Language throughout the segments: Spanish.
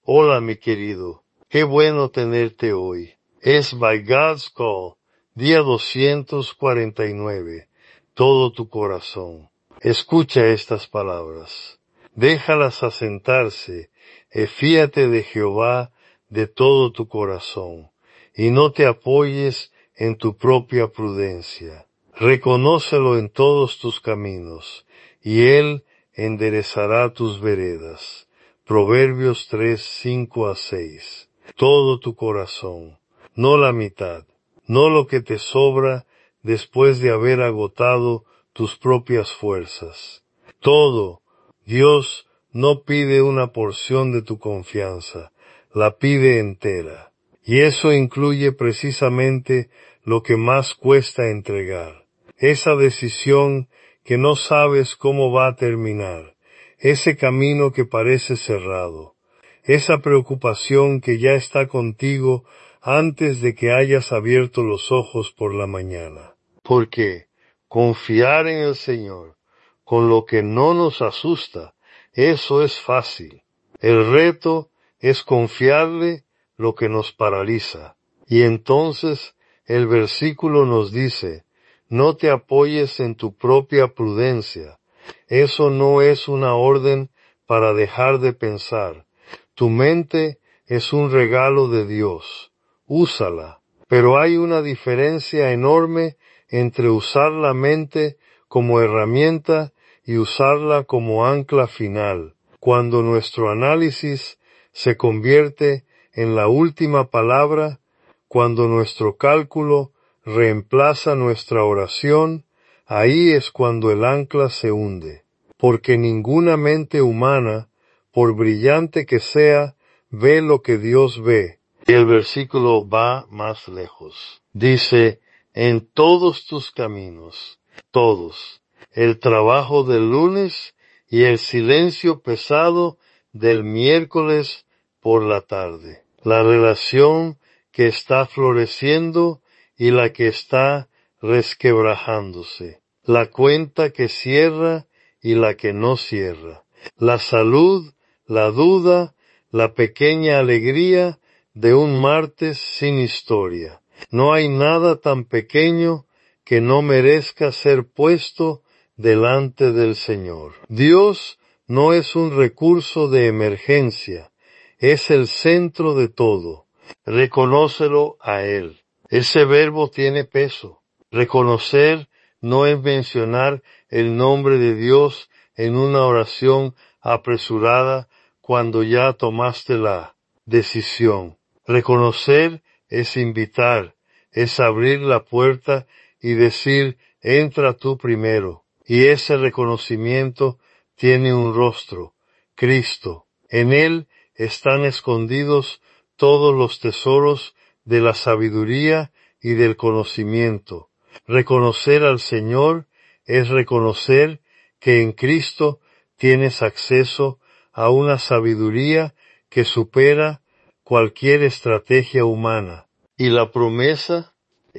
Hola, mi querido. Qué bueno tenerte hoy. Es By God's Call, día 249. Todo tu corazón. Escucha estas palabras. Déjalas asentarse, fíate de Jehová de todo tu corazón, y no te apoyes en tu propia prudencia. Reconócelo en todos tus caminos, y Él enderezará tus veredas. Proverbios 3, 5-6. Todo tu corazón, no la mitad, no lo que te sobra después de haber agotado tus propias fuerzas. Todo. Dios no pide una porción de tu confianza, la pide entera. Y eso incluye precisamente lo que más cuesta entregar. Esa decisión que no sabes cómo va a terminar. Ese camino que parece cerrado, esa preocupación que ya está contigo antes de que hayas abierto los ojos por la mañana. Porque confiar en el Señor, con lo que no nos asusta, eso es fácil. El reto es confiarle lo que nos paraliza. Y entonces el versículo nos dice, no te apoyes en tu propia prudencia. Eso no es una orden para dejar de pensar. Tu mente es un regalo de Dios. Úsala. Pero hay una diferencia enorme entre usar la mente como herramienta y usarla como ancla final. Cuando nuestro análisis se convierte en la última palabra, cuando nuestro cálculo reemplaza nuestra oración, ahí es cuando el ancla se hunde, porque ninguna mente humana, por brillante que sea, ve lo que Dios ve. Y el versículo va más lejos. Dice, en todos tus caminos, todos, el trabajo del lunes y el silencio pesado del miércoles por la tarde. La relación que está floreciendo y la que está resquebrajándose. La cuenta que cierra y la que no cierra. La salud, la duda, la pequeña alegría de un martes sin historia. No hay nada tan pequeño que no merezca ser puesto delante del Señor. Dios no es un recurso de emergencia, es el centro de todo. Reconócelo a Él. Ese verbo tiene peso. Reconocer no es mencionar el nombre de Dios en una oración apresurada cuando ya tomaste la decisión. Reconocer es invitar, es abrir la puerta y decir, entra tú primero. Y ese reconocimiento tiene un rostro, Cristo. En Él están escondidos todos los tesoros de la sabiduría y del conocimiento. Reconocer al Señor es reconocer que en Cristo tienes acceso a una sabiduría que supera cualquier estrategia humana. Y la promesa,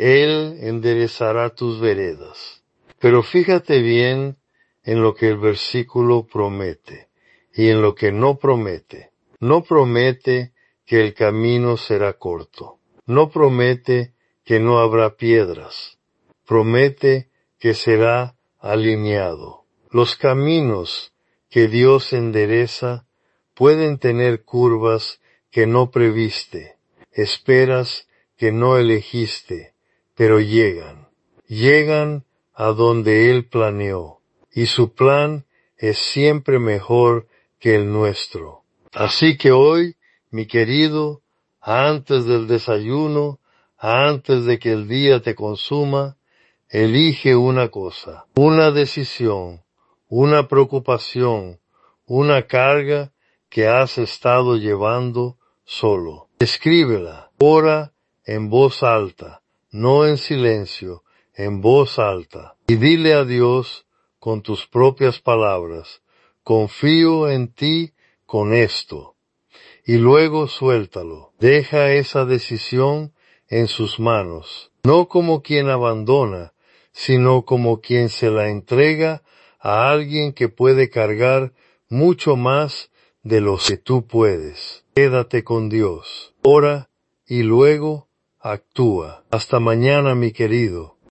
Él enderezará tus veredas. Pero fíjate bien en lo que el versículo promete y en lo que no promete. No promete que el camino será corto. No promete que no habrá piedras. Promete que será alineado. Los caminos que Dios endereza pueden tener curvas que no previste, esperas que no elegiste, pero llegan. Llegan a donde Él planeó, y su plan es siempre mejor que el nuestro. Así que hoy, mi querido, antes del desayuno, antes de que el día te consuma, elige una cosa, una decisión, una preocupación, una carga que has estado llevando solo. Escríbela, ora en voz alta, no en silencio, en voz alta. Y dile a Dios con tus propias palabras, confío en ti con esto. Y luego suéltalo. Deja esa decisión en sus manos, no como quien abandona, sino como quien se la entrega a alguien que puede cargar mucho más de lo que tú puedes. Quédate con Dios. Ora y luego actúa. Hasta mañana, mi querido.